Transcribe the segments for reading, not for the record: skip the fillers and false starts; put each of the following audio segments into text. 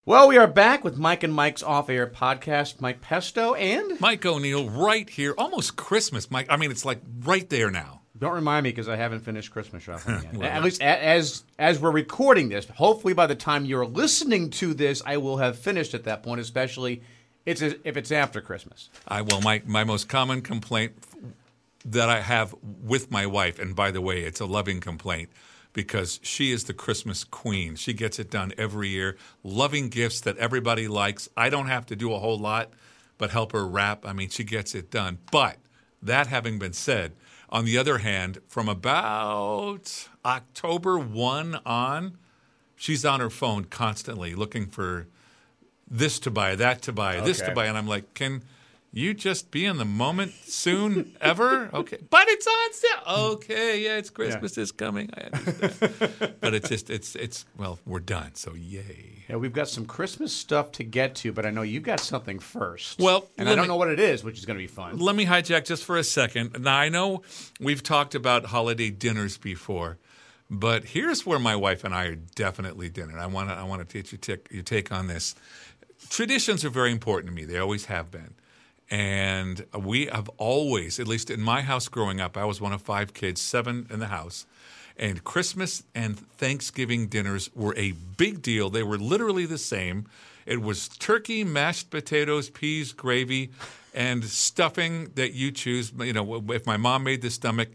Well, we are back with Mike and Mike's Off-Air podcast. Mike Pesto and... Mike O'Neill right here. Almost Christmas, Mike. I mean, it's like right there now. Don't remind me because I haven't finished Christmas shopping yet. Well, at least as we're recording this. Hopefully by the time you're listening to this, I will have finished at that point, especially if it's after Christmas. My most common complaint that I have with my wife, and by the way, it's a loving complaint, because she is the Christmas queen. She gets it done every year, loving gifts that everybody likes. I don't have to do a whole lot but help her wrap. I mean, she gets it done. But that having been said, on the other hand, from about October 1 on, she's on her phone constantly looking for this to buy, that to buy, this to buy. And I'm like, can you just be in the moment soon ever? Okay. But it's on sale. Okay, yeah, it's Christmas is coming. I understand. But it's well, we're done, so yay. Yeah, we've got some Christmas stuff to get to, but I know you've got something first. Well, and I don't know what it is, which is going to be fun. Let me hijack just for a second. Now, I know we've talked about holiday dinners before, but here's where my wife and I are definitely dinner. I want to teach your take on this. Traditions are very important to me. They always have been. And we have always, at least in my house growing up, I was one of 5 kids, 7 in the house. And Christmas and Thanksgiving dinners were a big deal. They were literally the same. It was turkey, mashed potatoes, peas, gravy, and stuffing that you choose. You know, if my mom made the stuffing,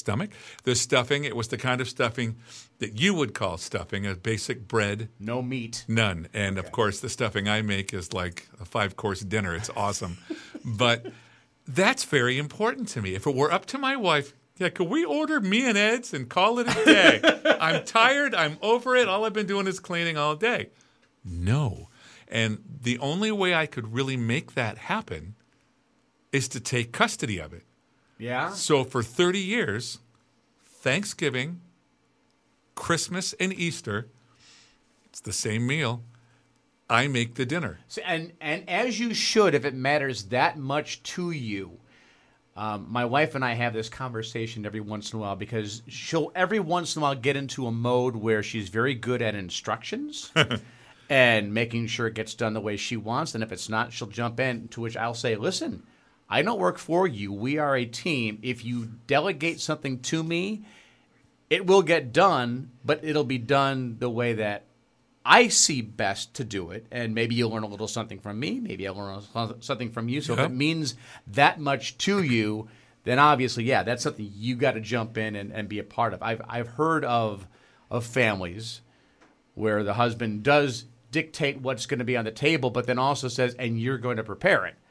it was the kind of stuffing that you would call stuffing, a basic bread. No meat. None. And, of course, the stuffing I make is like a 5-course dinner. It's awesome. But that's very important to me. If it were up to my wife, could we order me and Ed's and call it a day? I'm tired. I'm over it. All I've been doing is cleaning all day. No. And the only way I could really make that happen is to take custody of it. Yeah. So for 30 years, Thanksgiving, Christmas, and Easter, it's the same meal. I make the dinner. So, and as you should, if it matters that much to you. My wife and I have this conversation every once in a while because she'll every once in a while get into a mode where she's very good at instructions and making sure it gets done the way she wants. And if it's not, she'll jump in, to which I'll say, listen, I don't work for you. We are a team. If you delegate something to me, it will get done, but it'll be done the way that I see best to do it. And maybe you'll learn a little something from me. Maybe I'll learn something from you. So if it means that much to you, then obviously, yeah, that's something you got to jump in and be a part of. I've heard of families where the husband does dictate what's going to be on the table, but then also says, and you're going to prepare it.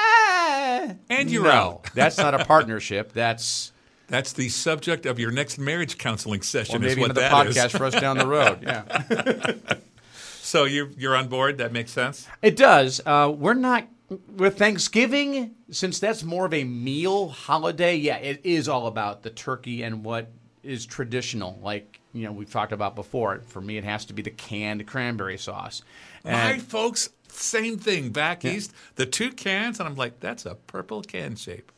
And you're out. That's not a partnership. That's the subject of your next marriage counseling session. Or maybe is what another that podcast is. for us down the road. Yeah. So you're on board? That makes sense? It does. We're not with Thanksgiving, since that's more of a meal holiday. Yeah, it is all about the turkey and what is traditional. Like we've talked about before. For me, it has to be the canned cranberry sauce. Right, folks. Same thing back east. The 2 cans, and I'm like, that's a purple can shape.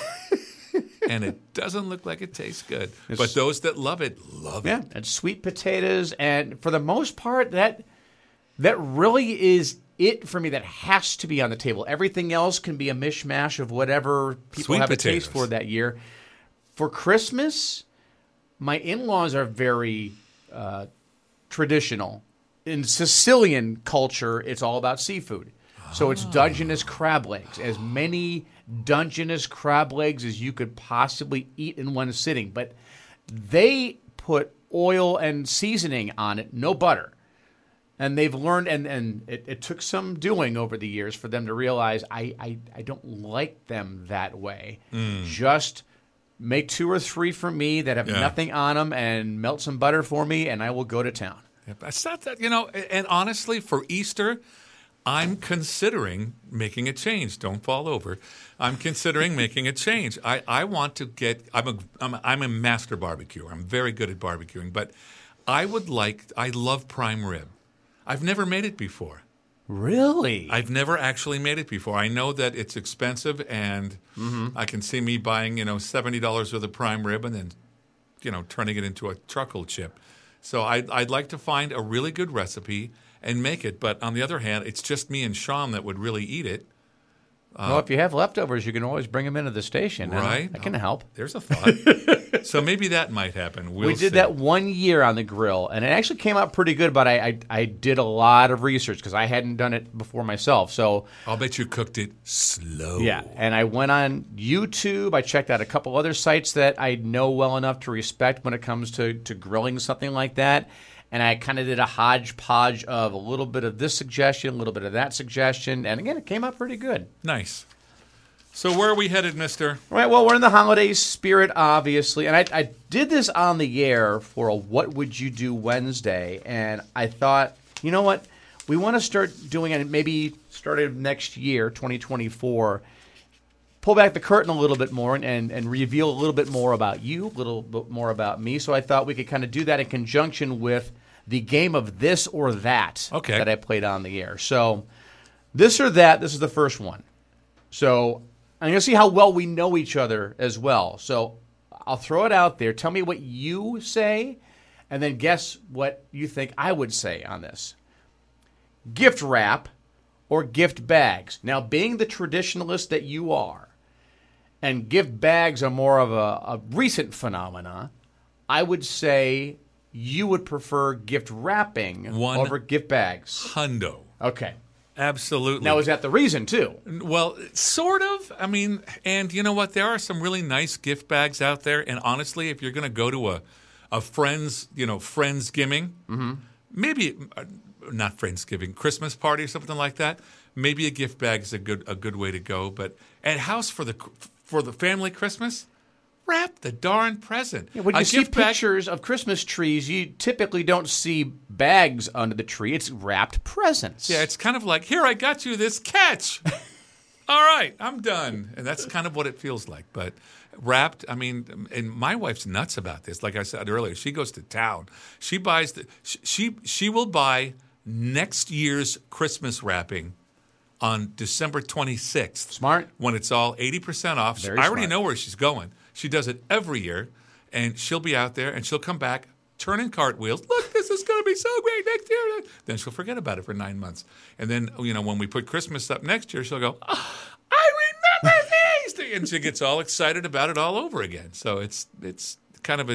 And it doesn't look like it tastes good. But those that love it, love it. Yeah, and sweet potatoes. And for the most part, that really is it for me. That has to be on the table. Everything else can be a mishmash of whatever people have a taste for that year. For Christmas, my in-laws are very traditional. In Sicilian culture, it's all about seafood. So it's Dungeness crab legs. As many Dungeness crab legs as you could possibly eat in one sitting. But they put oil and seasoning on it, no butter. And they've learned, and it took some doing over the years for them to realize I don't like them that way. Just make 2 or 3 for me that have nothing on them and melt some butter for me, and I will go to town. It's not that, and honestly, for Easter, I'm considering making a change. Don't fall over. I'm considering making a change. I want to get. I'm a master barbecuer. I'm very good at barbecuing, but I love prime rib. I've never made it before. Really? I've never actually made it before. I know that it's expensive, and I can see me buying $70 worth of prime rib and then turning it into a truckle chip. So I'd like to find a really good recipe and make it. But on the other hand, it's just me and Sean that would really eat it. Well, if you have leftovers, you can always bring them into the station. Right. I can help. There's a thought. So maybe that might happen. We did see. that 1 year on the grill, and it actually came out pretty good, but I did a lot of research because I hadn't done it before myself. So I'll bet you cooked it slow. yeah, and I went on YouTube. I checked out a couple other sites that I know well enough to respect when it comes to grilling something like that. And I kind of did a hodgepodge of a little bit of this suggestion, a little bit of that suggestion. And again, it came out pretty good. Nice. So where are we headed, mister? All right, well, we're in the holiday spirit, obviously. And I did this on the air for a What Would You Do Wednesday. And I thought, you know what? We want to start doing it maybe starting next year, 2024. Pull back the curtain a little bit more and reveal a little bit more about you, a little bit more about me. So I thought we could kind of do that in conjunction with the game of this or that that I played on the air. So this or that, this is the first one. So I'm going to see how well we know each other as well. So I'll throw it out there. Tell me what you say, and then guess what you think I would say on this. Gift wrap or gift bags. Now, being the traditionalist that you are, and gift bags are more of a recent phenomena, I would say you would prefer gift wrapping over gift bags. Hundo. Okay. Absolutely. Now, is that the reason, too? Well, sort of. I mean, and you know what? There are some really nice gift bags out there. And honestly, if you're going to go to a friend's, Friendsgiving, maybe not Friendsgiving, Christmas party or something like that, maybe a gift bag is a good way to go. But at house for the family Christmas, wrap the darn present. Yeah, when you see pictures of Christmas trees, you typically don't see bags under the tree. It's wrapped presents. Yeah, it's kind of like, here, I got you this catch. All right, I'm done. And that's kind of what it feels like. But wrapped, I mean, and my wife's nuts about this. Like I said earlier, she goes to town. She buys she will buy next year's Christmas wrapping on December 26th. Smart. When it's all 80% off. I already know where she's going. She does it every year, and she'll be out there, and she'll come back turning cartwheels. Look, this is going to be so great next year. Then she'll forget about it for 9 months. And then, when we put Christmas up next year, she'll go, I remember these! And she gets all excited about it all over again. So it's kind of a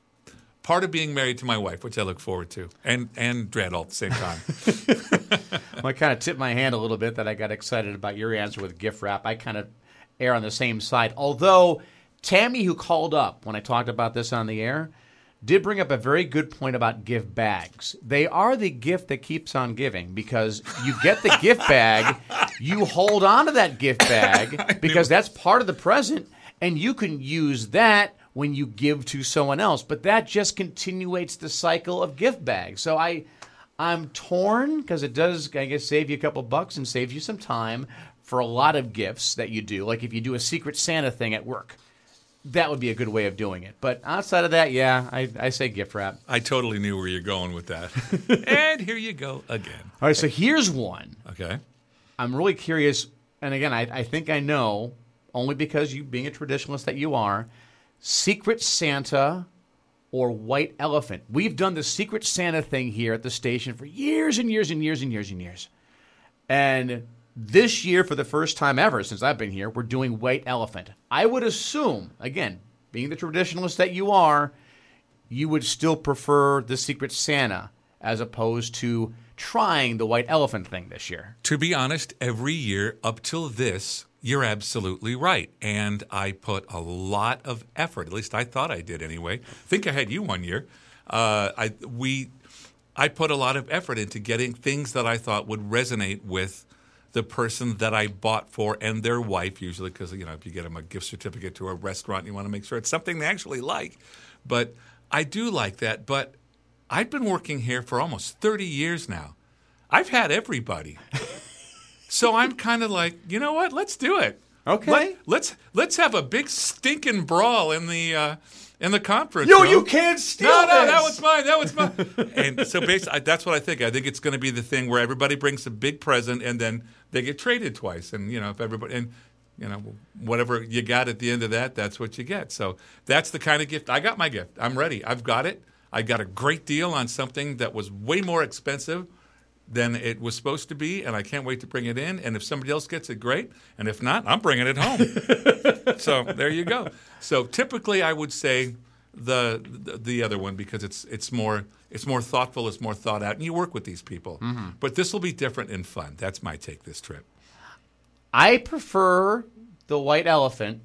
part of being married to my wife, which I look forward to, and dread all at the same time. Well, I kind of tipped my hand a little bit that I got excited about your answer with gift wrap. I kind of err on the same side. Although Tammy, who called up when I talked about this on the air, did bring up a very good point about gift bags. They are the gift that keeps on giving because you get the gift bag, you hold on to that gift bag because that's part of the present, and you can use that when you give to someone else. But that just continuates the cycle of gift bags. So I'm torn because it does, I guess, save you a couple bucks and saves you some time for a lot of gifts that you do. Like if you do a Secret Santa thing at work, that would be a good way of doing it. But outside of that, yeah, I say gift wrap. I totally knew where you're going with that. And here you go again. All right, so here's one. Okay. I'm really curious, and again, I think I know, only because you being a traditionalist that you are, Secret Santa or white elephant. We've done the Secret Santa thing here at the station for years and years and years and years and years. And this year, for the first time ever since I've been here, we're doing white elephant. I would assume, again, being the traditionalist that you are, you would still prefer the Secret Santa as opposed to trying the white elephant thing this year. To be honest, every year up till this, you're absolutely right. And I put a lot of effort, at least I thought I did anyway. I think I had you one year. I put a lot of effort into getting things that I thought would resonate with the person that I bought for and their wife, usually, because, if you get them a gift certificate to a restaurant, you want to make sure it's something they actually like. But I do like that. But I've been working here for almost 30 years now. I've had everybody. So I'm kind of like, you know what? Let's do it. Okay. Let's have a big stinking brawl in the conference room. No, you can't steal this. No, that was mine. And so basically, that's what I think. I think it's going to be the thing where everybody brings a big present and then they get traded twice. And, if everybody, and, whatever you got at the end of that, that's what you get. So that's the kind of gift. I got my gift. I'm ready. I've got it. I got a great deal on something that was way more expensive than it was supposed to be, and I can't wait to bring it in. And if somebody else gets it, great. And if not, I'm bringing it home. So there you go. So typically, I would say the other one because it's more thoughtful, it's more thought out, and you work with these people. Mm-hmm. But this will be different and fun. That's my take this trip. I prefer the white elephant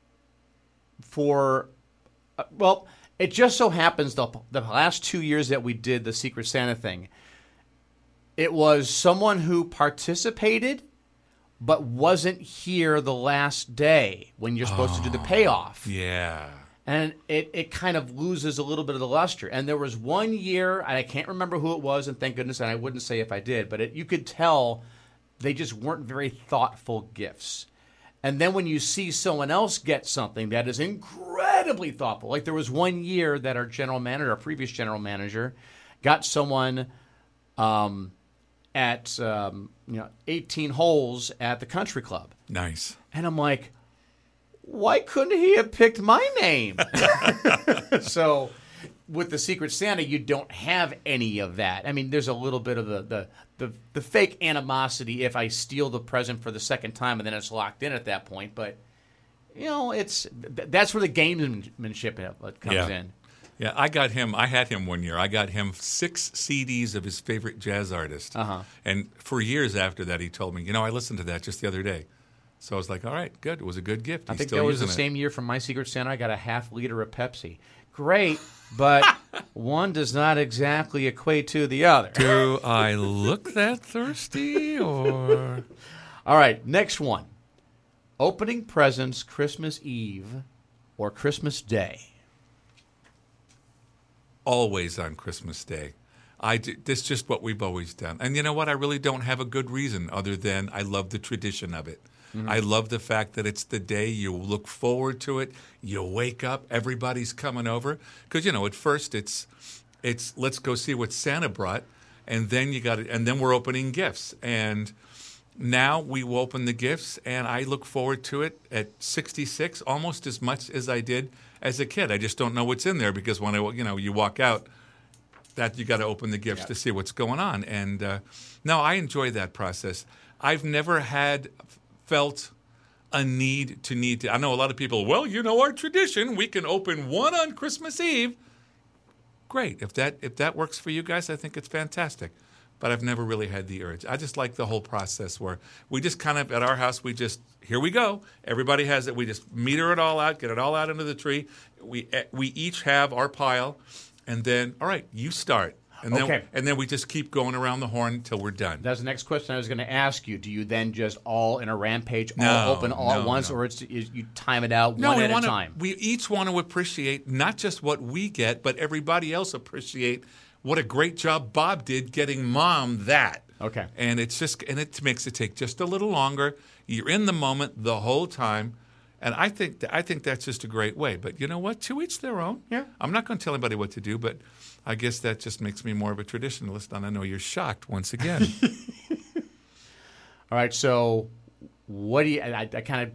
for, it just so happens the last 2 years that we did the Secret Santa thing, it was someone who participated but wasn't here the last day when you're supposed to do the payoff. Yeah. And it kind of loses a little bit of the luster. And there was 1 year, and I can't remember who it was, and thank goodness, and I wouldn't say if I did, but you could tell they just weren't very thoughtful gifts. And then when you see someone else get something that is incredibly thoughtful, like there was 1 year that our previous general manager, got someone at 18 holes at the country club. Nice. And I'm like, why couldn't he have picked my name? So with the Secret Santa, you don't have any of that. I mean, there's a little bit of the fake animosity if I steal the present for the second time and then it's locked in at that point. But, that's where the gamesmanship comes in. Yeah, I had him 1 year. I got him 6 CDs of his favorite jazz artist. Uh-huh. And for years after that, he told me, I listened to that just the other day. So I was like, all right, good. It was a good gift. I think that was the same year from my Secret Santa. I got a half liter of Pepsi. Great, but one does not exactly equate to the other. Do I look that thirsty or? All right, next one. Opening presents Christmas Eve or Christmas Day? Always on Christmas Day. This is just what we've always done. And you know what? I really don't have a good reason other than I love the tradition of it. Mm-hmm. I love the fact that it's the day you look forward to it. You wake up, everybody's coming over. Because, at first it's let's go see what Santa brought. And then then we're opening gifts. And now we will open the gifts, and I look forward to it at 66 almost as much as I did as a kid. I just don't know what's in there because when you walk out, that you got to open the gifts to see what's going on. And no, I enjoy that process. I've never felt a need to. I know a lot of people, our tradition, we can open one on Christmas Eve. Great. If that works for you guys, I think it's fantastic. But I've never really had the urge. I just like the whole process where we just kind of, at our house, here we go. Everybody has it. We just meter it all out, get it all out into the tree. We each have our pile. And then, all right, you start. And then we just keep going around the horn until we're done. That's the next question I was going to ask you. Do you then just all in a rampage, open at once, or you time it out one at a time? We each want to appreciate not just what we get, but everybody else appreciate what a great job Bob did getting Mom that. Okay. And it makes it take just a little longer. You're in the moment the whole time. And I think that's just a great way. But you know what? To each their own. Yeah. I'm not going to tell anybody what to do, but I guess that just makes me more of a traditionalist. And I know you're shocked once again. All right. So what do you? I kind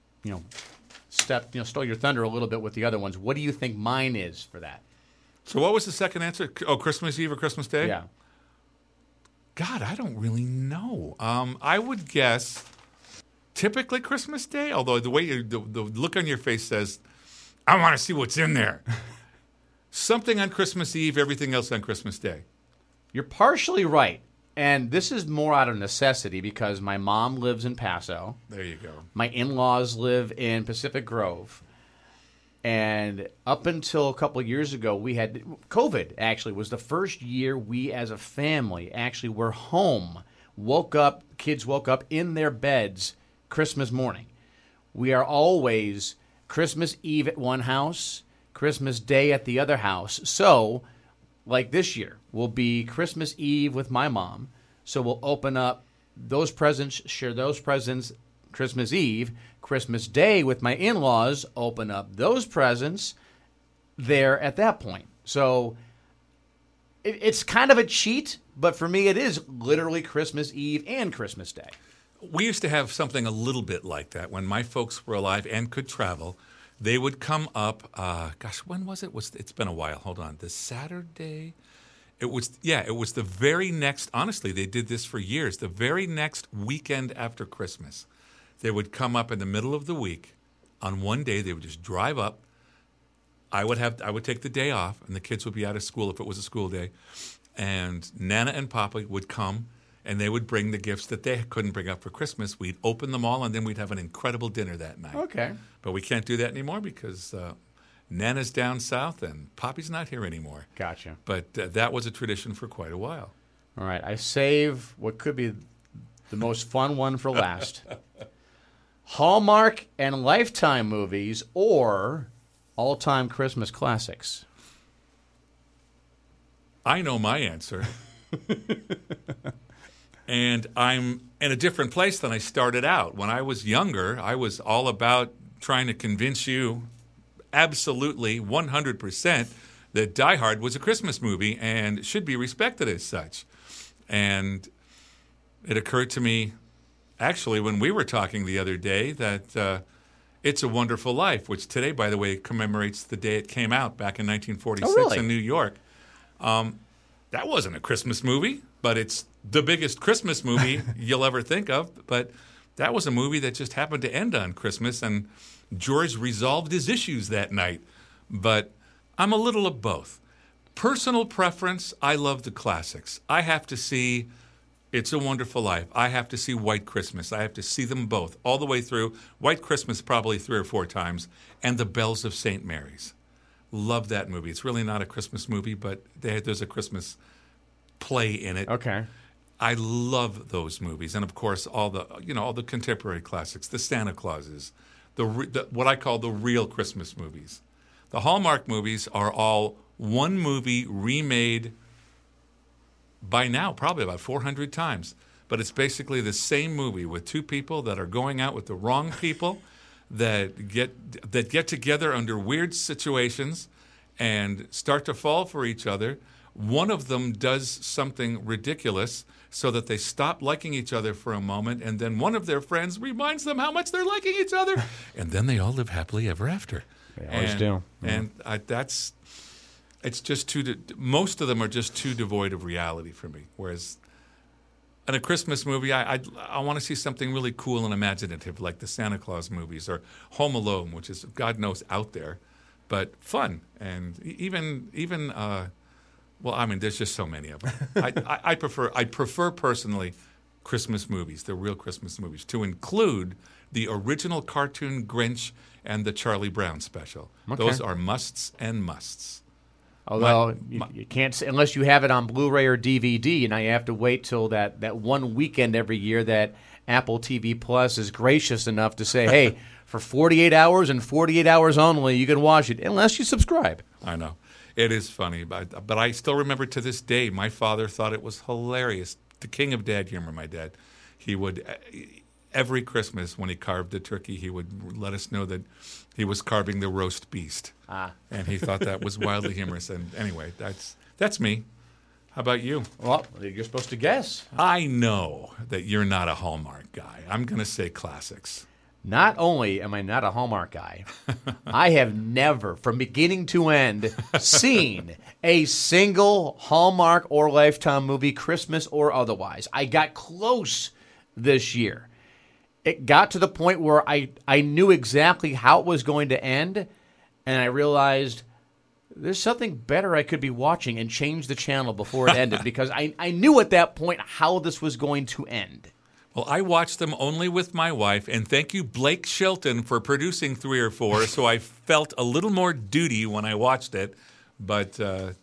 of, stole your thunder a little bit with the other ones. What do you think mine is for that? So what was the second answer? Oh, Christmas Eve or Christmas Day? Yeah. God, I don't really know. I would guess. Typically Christmas Day, although the way the look on your face says, I want to see what's in there. Something on Christmas Eve, everything else on Christmas Day. You're partially right. And this is more out of necessity because my mom lives in Paso. There you go. My in-laws live in Pacific Grove. And up until a couple of years ago, we had COVID, actually, was the first year we as a family actually were home. Kids woke up in their beds Christmas morning. We are always Christmas Eve at one house, Christmas Day at the other house. So, like this year, will be Christmas Eve with my mom. So we'll open up those presents, share those presents Christmas Eve. Christmas Day with my in-laws, open up those presents there at that point. So it's kind of a cheat, but for me it is literally Christmas Eve and Christmas Day. We used to have something a little bit like that. When my folks were alive and could travel, they would come up, when was it? It's been a while. Hold on. The Saturday, It was the very next, honestly, they did this for years. The very next weekend after Christmas, they would come up in the middle of the week. On one day, they would just drive up. I would take the day off, and the kids would be out of school if it was a school day. And Nana and Papa would come, and they would bring the gifts that they couldn't bring up for Christmas. We'd open them all, and then we'd have an incredible dinner that night. Okay. But we can't do that anymore because Nana's down south, and Poppy's not here anymore. Gotcha. But that was a tradition for quite a while. All right. I save what could be the most fun one for last. Hallmark and Lifetime movies or all-time Christmas classics? I know my answer. And I'm in a different place than I started out. When I was younger, I was all about trying to convince you absolutely 100% that Die Hard was a Christmas movie and should be respected as such. And it occurred to me, actually, when we were talking the other day, that It's a Wonderful Life, which today, by the way, commemorates the day it came out back in 1946 in New York. That wasn't a Christmas movie, but it's the biggest Christmas movie you'll ever think of. But that was a movie that just happened to end on Christmas, and George resolved his issues that night. But I'm a little of both. Personal preference, I love the classics. I have to see It's a Wonderful Life. I have to see White Christmas. I have to see them both all the way through. White Christmas probably 3 or 4 times, and The Bells of St. Mary's. Love that movie. It's really not a Christmas movie, but there's a Christmas play in it. Okay. I love those movies, and of course all the contemporary classics, the Santa Clauses, the what I call the real Christmas movies. The Hallmark movies are all one movie remade by now probably about 400 times, but it's basically the same movie with 2 people that are going out with the wrong people that get together under weird situations and start to fall for each other. One of them does something ridiculous so that they stop liking each other for a moment, and then one of their friends reminds them how much they're liking each other, and then they all live happily ever after. They always do. And it's just most of them are just too devoid of reality for me. Whereas in a Christmas movie, I want to see something really cool and imaginative, like the Santa Claus movies or Home Alone, which is, God knows, out there, but fun. And there's just so many of them. I prefer personally Christmas movies, the real Christmas movies, to include the original cartoon Grinch and the Charlie Brown special. Okay. Those are musts and musts. Although you can't, unless you have it on Blu-ray or DVD, and now you have to wait till that one weekend every year that Apple TV Plus is gracious enough to say, hey, for 48 hours and 48 hours only, you can watch it, unless you subscribe. I know. It is funny, but I still remember to this day, my father thought it was hilarious. The king of dad humor, my dad. He would, every Christmas when he carved the turkey, he would let us know that he was carving the roast beast. And he thought that was wildly humorous. And anyway, that's me. How about you? Well, you're supposed to guess. I know that you're not a Hallmark guy. I'm going to say classics. Not only am I not a Hallmark guy, I have never, from beginning to end, seen a single Hallmark or Lifetime movie, Christmas or otherwise. I got close this year. It got to the point where I knew exactly how it was going to end, and I realized there's something better I could be watching, and changed the channel before it ended because I knew at that point how this was going to end. Well, I watched them only with my wife, and thank you, Blake Shelton, for producing 3 or 4, so I felt a little more duty when I watched it. But,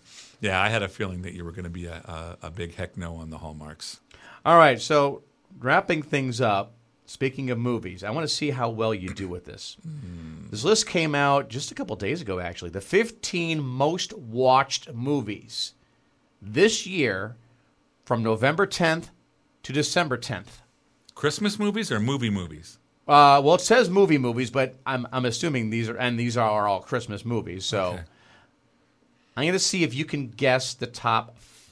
I had a feeling that you were going to be a big heck no on the Hallmarks. All right, so wrapping things up, speaking of movies, I want to see how well you do with this. This list came out just a couple days ago, actually. The 15 most watched movies this year from November 10th to December 10th. Christmas movies or movie movies? Well, it says movies, but I'm assuming these are all Christmas movies. So okay. I'm going to see if you can guess the top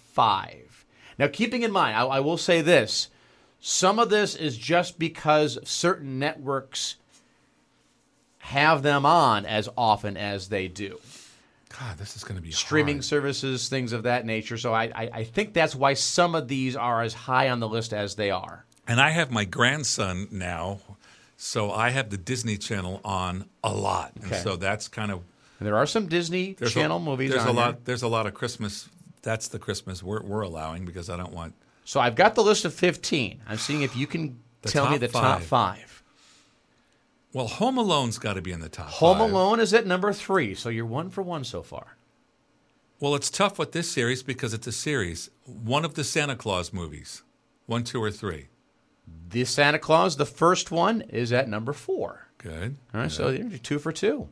5. Now, keeping in mind, I will say this. Some of this is just because certain networks have them on as often as they do. God, this is going to be streaming hard. services, things of that nature. So I think that's why some of these are as high on the list as they are. And I have my grandson now, so I have the Disney Channel on a lot. And Okay. so that's kind of... And there are some Disney Channel movies There's on a here. lot. There's a lot of Christmas. That's the Christmas we're allowing because I don't want... So I've got the list of 15. I'm seeing if you can tell me top the top five. Well, Home Alone's got to be in the top Home five. Alone is at number 3, so you're 1 for 1 so far. Well, it's tough with this series because it's a series. One of the Santa Claus movies. 1, 2, or 3. The Santa Claus, the first one, is at number 4. Good. All right, so you're 2 for 2.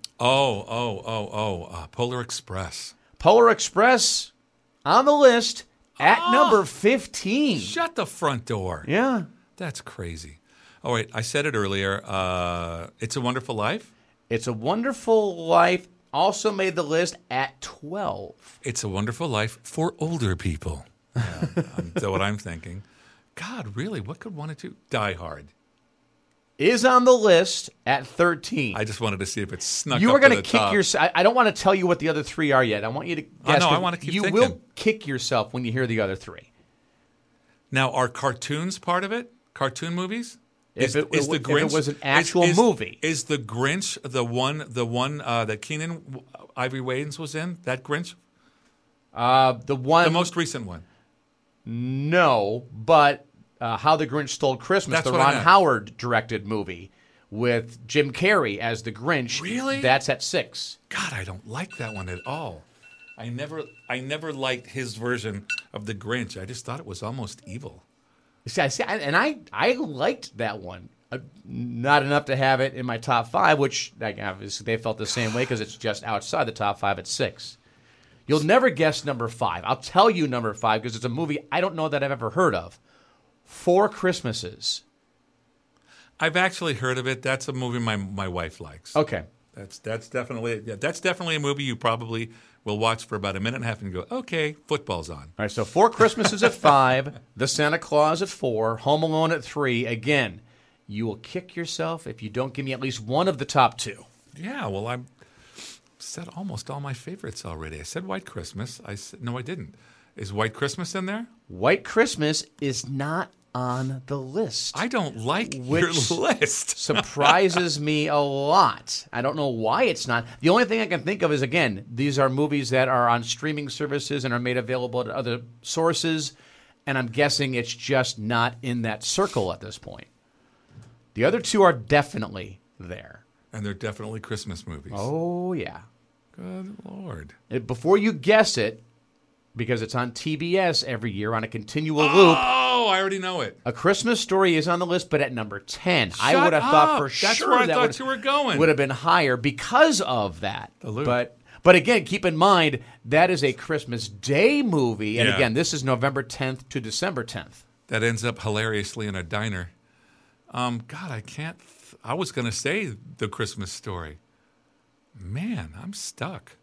Polar Express. Polar Express on the list at number 15. Shut the front door. Yeah. That's crazy. Oh, wait, I said it earlier. It's a Wonderful Life. It's a Wonderful Life also made the list at 12. It's a Wonderful Life for older people. That's what I'm thinking. God, really? What could one or two? Die Hard. Is on the list at 13. I just wanted to see if it snuck You up were going to to the kick top. yourself. I don't want to tell you what the other 3 are yet. I want you to guess. I know, I 'cause want to keep you thinking. will kick yourself when you hear the other 3. Now, are cartoons part of it? Cartoon movies? If it was an actual movie. Is the Grinch the one that Keenan Ivory Wayans was in? That Grinch? The one. The most recent one. No, but How the Grinch Stole Christmas, That's the what I Ron meant. Howard directed movie with Jim Carrey as the Grinch. Really? That's at 6. God, I don't like that one at all. I never liked his version of the Grinch. I just thought it was almost evil. I liked that one. Not enough to have it in my top 5, which obviously they felt the same way because it's just outside the top 5 at 6. You'll never guess number 5. I'll tell you number 5 because it's a movie I don't know that I've ever heard of. 4 Christmases. I've actually heard of it. That's a movie my wife likes. Okay. That's definitely a movie you probably will watch for about a minute and a half and go, okay, football's on. All right, so 4 Christmases at 5, The Santa Claus at 4, Home Alone at 3. Again, you will kick yourself if you don't give me at least one of the top 2. Yeah, well, I said almost all my favorites already. I said White Christmas. No, I didn't. Is White Christmas in there? White Christmas is not on the list. I don't like your Which list. surprises me a lot. I don't know why it's not. The only thing I can think of is, again, these are movies that are on streaming services and are made available to other sources, and I'm guessing it's just not in that circle at this point. The other 2 are definitely there. And they're definitely Christmas movies. Oh, yeah. Good Lord. Before you guess it, because it's on TBS every year on a continual loop, Oh, I already know it. A Christmas Story is on the list, but at number 10. I Shut would have thought up. for That's sure where I that thought you were going. would have been higher because of that. The loop. But again, keep in mind, that is a Christmas Day movie. And Yeah. again, this is November 10th to December 10th. That ends up hilariously in a diner. God, I can't. I was going to say The Christmas Story. Man, I'm stuck.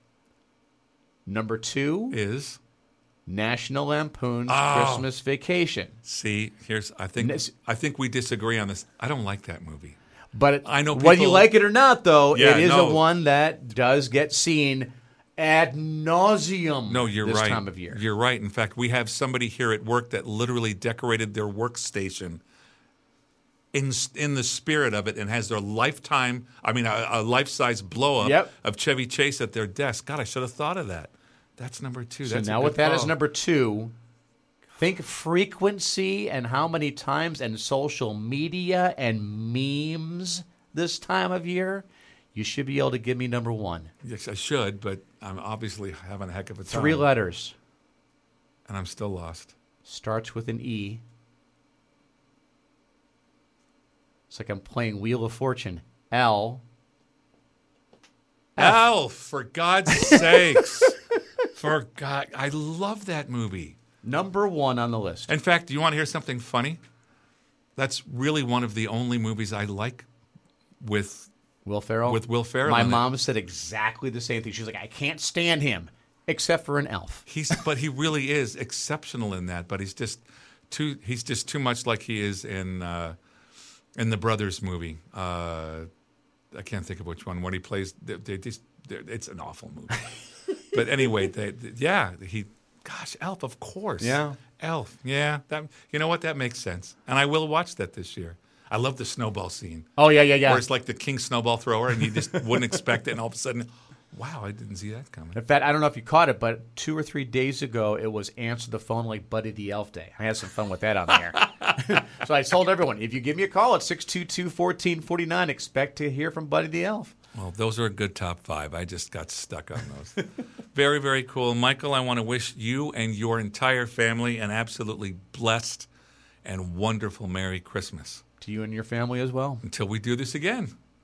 Number 2, Is National Lampoon's Oh. Christmas Vacation. see here's I think we disagree on this. I don't like that movie. But I know whether you people- like it or not, though, Yeah, it is no. a one that does get seen ad nauseum No, you're this right. time of year. You're right. In fact, we have somebody here at work that literally decorated their workstation in the spirit of it and has their a life-size blow-up Yep. of Chevy Chase at their desk. God, I should have thought of that. That's number 2. So That's a now good with that as call. number 2, think frequency and how many times and social media and memes this time of year. You should be able to give me number 1. Yes, I should, but I'm obviously having a heck of a time. 3 letters. And I'm still lost. Starts with an E. It's like I'm playing Wheel of Fortune. L. Elf, for God's sakes. For God, I love that movie. Number 1 on the list. In fact, do you want to hear something funny? That's really one of the only movies I like with Will Ferrell? With Will Ferrell My in it. mom said exactly the same thing. She's like, I can't stand him, except for an elf. But he really is exceptional in that. But he's just too much like he is in the Brothers movie. I can't think of which one. When he plays, it's an awful movie. But anyway, gosh, Elf, of course. Yeah. Elf, yeah. You know what? That makes sense. And I will watch that this year. I love the snowball scene. Oh, yeah. Where it's like the king snowball thrower, and you just wouldn't expect it, and all of a sudden, wow, I didn't see that coming. In fact, I don't know if you caught it, but 2 or 3 days ago, it was Answer the Phone Like Buddy the Elf Day. I had some fun with that on the air. So I told everyone, if you give me a call at 622-1449, expect to hear from Buddy the Elf. Well, those are a good top 5. I just got stuck on those. Very, very cool. Michael, I want to wish you and your entire family an absolutely blessed and wonderful Merry Christmas. To you and your family as well. Until we do this again.